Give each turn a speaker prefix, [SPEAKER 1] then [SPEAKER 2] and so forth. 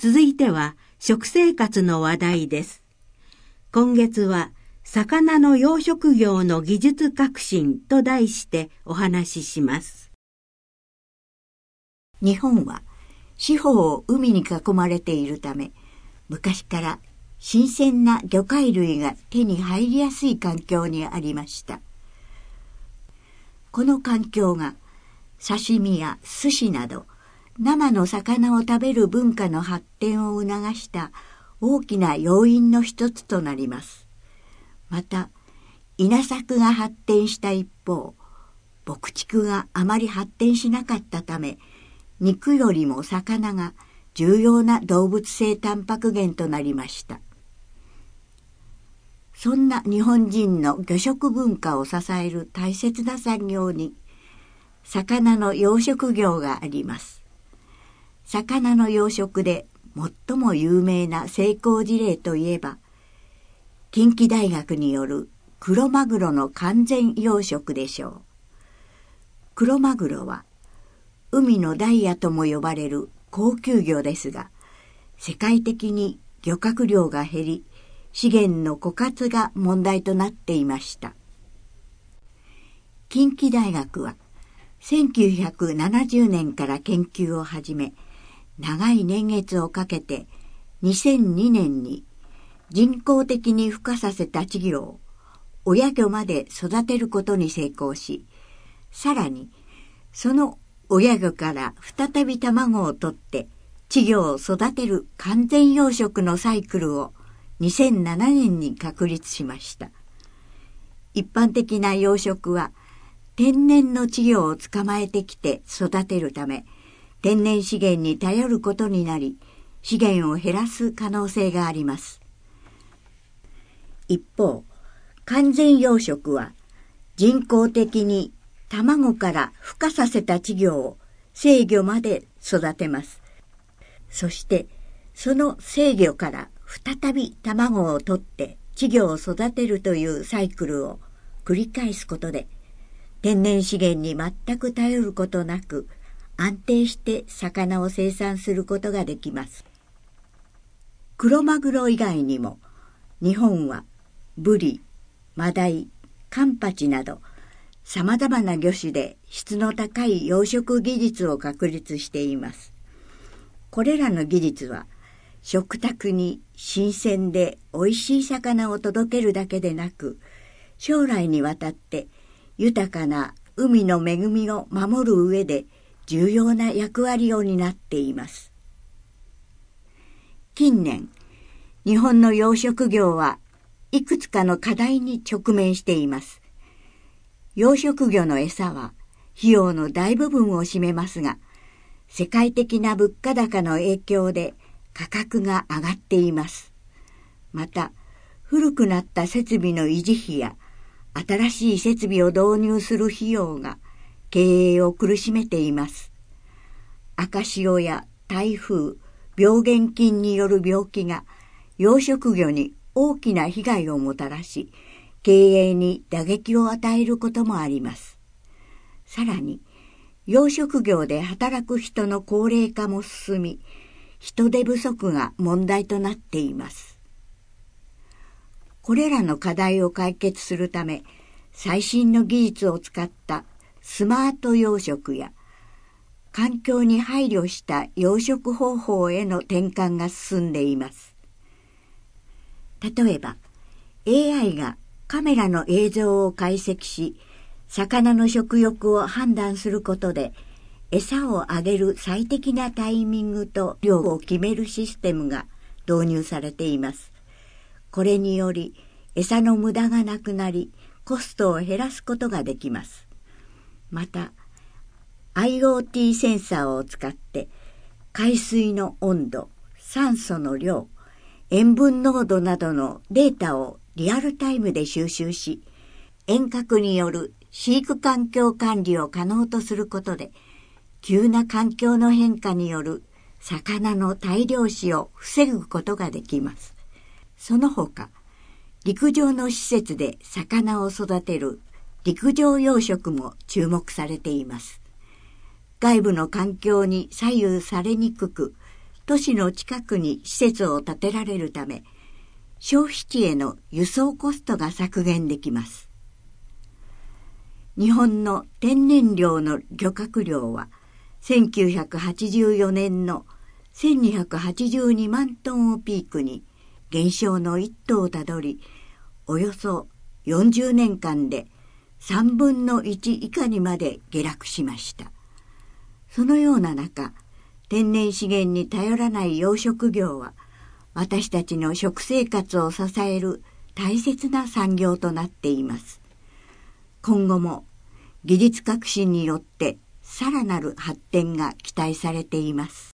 [SPEAKER 1] 続いては食生活の話題です。今月は魚の養殖業の技術革新と題してお話しします。
[SPEAKER 2] 日本は四方海に囲まれているため、昔から新鮮な魚介類が手に入りやすい環境にありました。この環境が刺身や寿司など生の魚を食べる文化の発展を促した大きな要因の一つとなります。また、稲作が発展した一方、牧畜があまり発展しなかったため、肉よりも魚が重要な動物性タンパク源となりました。そんな日本人の魚食文化を支える大切な産業に、魚の養殖業があります。魚の養殖で最も有名な成功事例といえば、近畿大学によるクロマグロの完全養殖でしょう。クロマグロは海のダイヤとも呼ばれる高級魚ですが、世界的に漁獲量が減り、資源の枯渇が問題となっていました。近畿大学は1970年から研究を始め、長い年月をかけて2002年に人工的に孵化させた稚魚を親魚まで育てることに成功し、さらにその親魚から再び卵を取って稚魚を育てる完全養殖のサイクルを2007年に確立しました。一般的な養殖は天然の稚魚を捕まえてきて育てるため、天然資源に頼ることになり、資源を減らす可能性があります。一方、完全養殖は人工的に卵から孵化させた稚魚を成魚まで育てます。そしてその成魚から再び卵を取って稚魚を育てるというサイクルを繰り返すことで、天然資源に全く頼ることなく安定して魚を生産することができます。クロマグロ以外にも日本はブリ、マダイ、カンパチなどさまざまな魚種で質の高い養殖技術を確立しています。これらの技術は食卓に新鮮でおいしい魚を届けるだけでなく、将来にわたって豊かな海の恵みを守る上で重要な役割を担っています。近年、日本の養殖業はいくつかの課題に直面しています。養殖魚の餌は費用の大部分を占めますが、世界的な物価高の影響で価格が上がっています。また、古くなった設備の維持費や新しい設備を導入する費用が経営を苦しめています。赤潮や台風、病原菌による病気が養殖魚に大きな被害をもたらし、経営に打撃を与えることもあります。さらに、養殖業で働く人の高齢化も進み、人手不足が問題となっています。これらの課題を解決するため、最新の技術を使ったスマート養殖や環境に配慮した養殖方法への転換が進んでいます。例えば、AI がカメラの映像を解析し、魚の食欲を判断することで、餌をあげる最適なタイミングと量を決めるシステムが導入されています。これにより、餌の無駄がなくなり、コストを減らすことができます。また、IoT センサーを使って、海水の温度、酸素の量、塩分濃度などのデータをリアルタイムで収集し、遠隔による飼育環境管理を可能とすることで、急な環境の変化による魚の大量死を防ぐことができます。その他、陸上の施設で魚を育てる陸上養殖も注目されています。外部の環境に左右されにくく、 都市の近くに施設を建てられるため、消費地への輸送コストが削減できます。日本の天然量の漁獲量は、1984年の1282万トンをピークに減少の一途をたどり、およそ40年間で3分の1以下にまで下落しました。そのような中、天然資源に頼らない養殖業は、私たちの食生活を支える大切な産業となっています。今後も技術革新によってさらなる発展が期待されています。